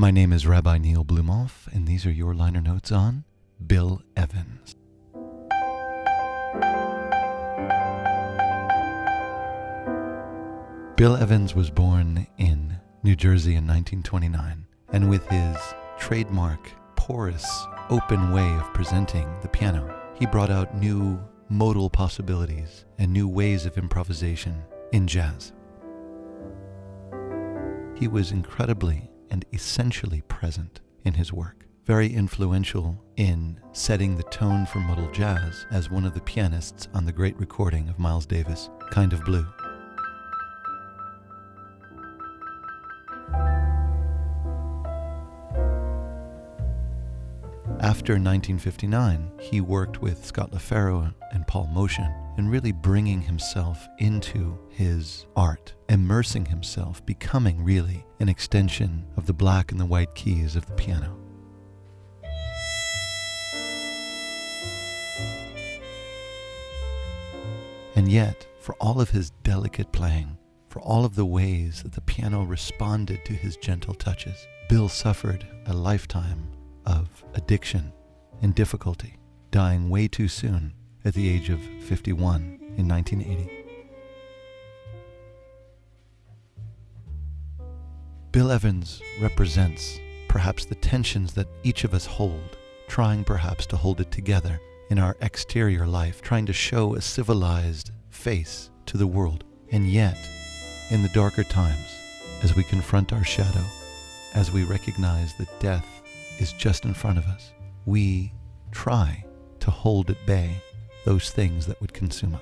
My name is Rabbi Neil Blumoff, and these are your liner notes on Bill Evans. Bill Evans was born in New Jersey in 1929, and with his trademark, porous, open way of presenting the piano, he brought out new modal possibilities and new ways of improvisation in jazz. He was incredibly and essentially present in his work, very influential in setting the tone for modal jazz as one of the pianists on the great recording of Miles Davis, Kind of Blue. After 1959, he worked with Scott LaFaro and Paul Motian in really bringing himself into his art, immersing himself, becoming really an extension of the black and the white keys of the piano. And yet, for all of his delicate playing, for all of the ways that the piano responded to his gentle touches, Bill suffered a lifetime of addiction and difficulty, dying way too soon at the age of 51 in 1980. Bill Evans represents perhaps the tensions that each of us hold, trying perhaps to hold it together in our exterior life, trying to show a civilized face to the world. And yet, in the darker times, as we confront our shadow, as we recognize that death is just in front of us, we try to hold at bay those things that would consume us.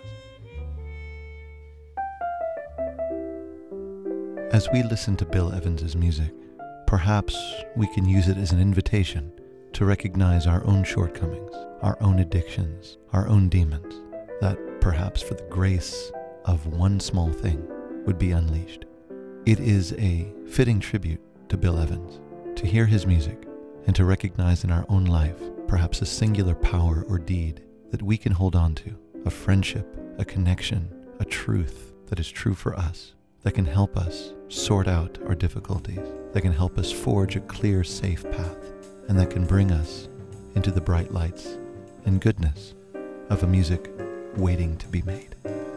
As we listen to Bill Evans' music, perhaps we can use it as an invitation to recognize our own shortcomings, our own addictions, our own demons, that perhaps for the grace of one small thing would be unleashed. It is a fitting tribute to Bill Evans to hear his music and to recognize in our own life perhaps a singular power or deed that we can hold on to, a friendship, a connection, a truth that is true for us, that can help us sort out our difficulties, that can help us forge a clear, safe path, and that can bring us into the bright lights and goodness of a music waiting to be made.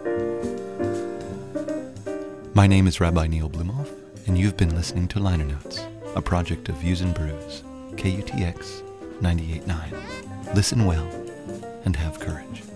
My name is Rabbi Neil Blumoff, and you've been listening to Liner Notes, a project of Views and Brews, KUTX 98.9. Listen well and have courage.